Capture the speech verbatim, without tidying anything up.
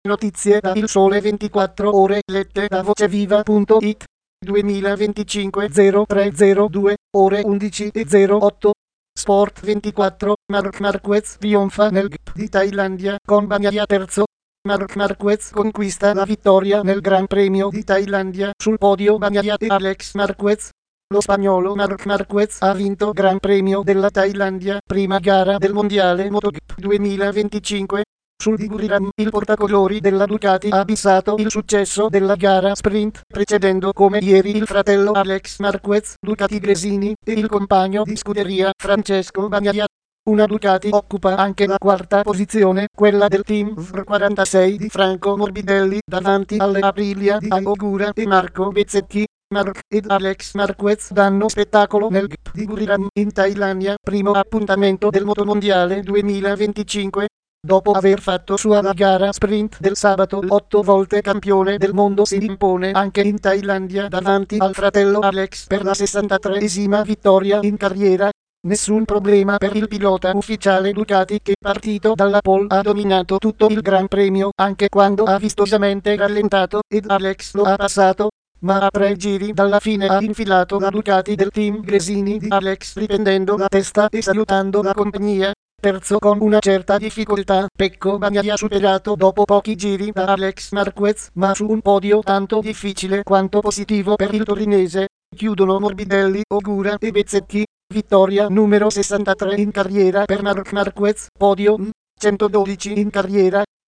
Notizie da Il Sole ventiquattro Ore lette da voceviva punto it. duemilaventicinque zero tre zero due ore undici e zero otto. Sport ventiquattro. Marc Marquez trionfa nel G P di Thailandia con Bagnaia terzo. Marc Marquez conquista la vittoria nel Gran Premio di Thailandia, sul podio Bagnaia e Alex Marquez. Lo spagnolo Marc Marquez ha vinto Gran Premio della Thailandia, prima gara del Mondiale MotoGP duemilaventicinque. Sul di Buriram, il portacolori della Ducati ha bissato il successo della gara sprint, precedendo come ieri il fratello Alex Marquez, Ducati Gresini, e il compagno di scuderia Francesco Bagnaia. Una Ducati occupa anche la quarta posizione, quella del team V R quarantasei di Franco Morbidelli, davanti alle Aprilia di Ai Ogura e Marco Bezzecchi. Marc ed Alex Marquez danno spettacolo nel G P di Buriram in Thailandia, primo appuntamento del Motomondiale duemilaventicinque. Dopo aver fatto sua la gara sprint del sabato, l'otto volte campione del mondo si impone anche in Thailandia davanti al fratello Alex per la sessantatreesima vittoria in carriera. Nessun problema per il pilota ufficiale Ducati che, partito dalla pole, ha dominato tutto il Gran Premio, anche quando ha vistosamente rallentato, ed Alex lo ha passato. Ma a tre giri dalla fine ha infilato la Ducati del team Gresini di Alex, riprendendo la testa e salutando la compagnia. Terzo con una certa difficoltà, Pecco Bagnaia superato dopo pochi giri da Alex Marquez, ma su un podio tanto difficile quanto positivo per il torinese. Chiudono Morbidelli, Ogura e Bezzecchi. Vittoria numero sessantatré in carriera per Marc Marquez, podio centododici in carriera.